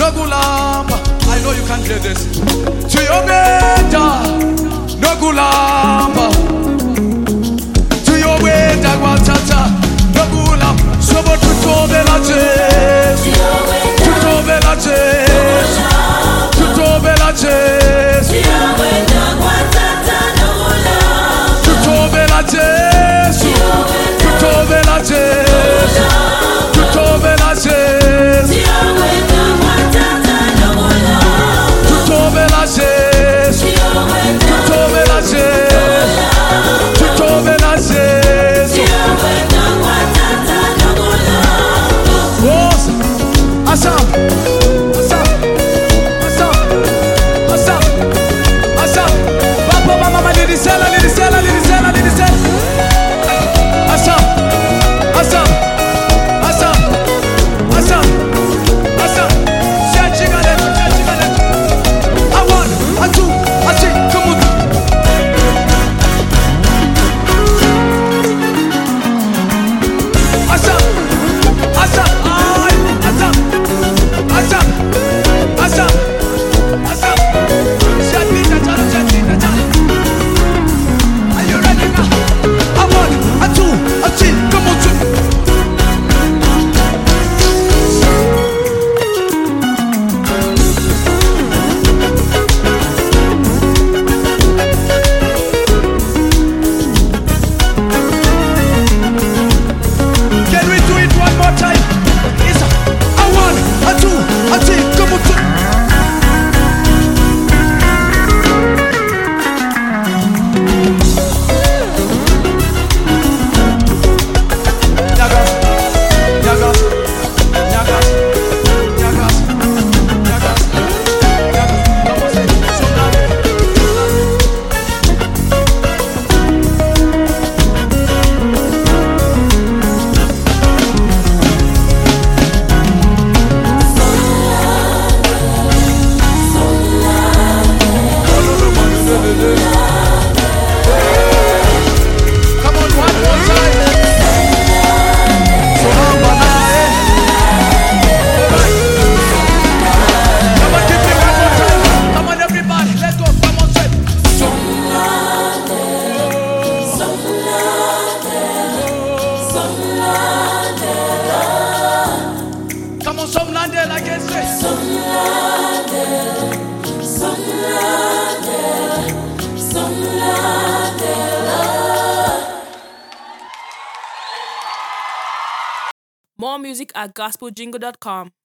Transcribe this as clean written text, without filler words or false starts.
Nogulamba. I know you can't hear this. Tuyobeta, Nogulamba. Tuyobeta, Watata, Nogulamba. Sobo tutobela Jesu. Tutobela Jesu. Tutobela Jesu. Tutobela Jesu. Tutobela Jesu. Tutobela Jesu. Tutobela Jesu. Tutobela Jesu. Tutobela Jesu. Woza, asam, asam, asam, asam, asam. Papa, mama, lidisela, lidisela, lidisela, lidisela. Asam, asam, asam, asam, asam. Shachigale, shachigale. I want, I two, I see, come on. Asam, asam, ay, asam, asam, asam, asam. Shatina, chalo, shatina, chalo. Are you ready now? I want, I two, I see, come on, two. Can we do it one more time? It's a one, a two, a three, come on, two. Nyagas, nyagas, nyagas, nyagas, nyagas, nyagas. Vamos a ir, sonando. Come on, one more time. Sonamba nae. Right. Come on, give me one more time. Come on, everybody, let's go. Come on, say. Come on, some landed, I can say. More music at gospeljingle.com.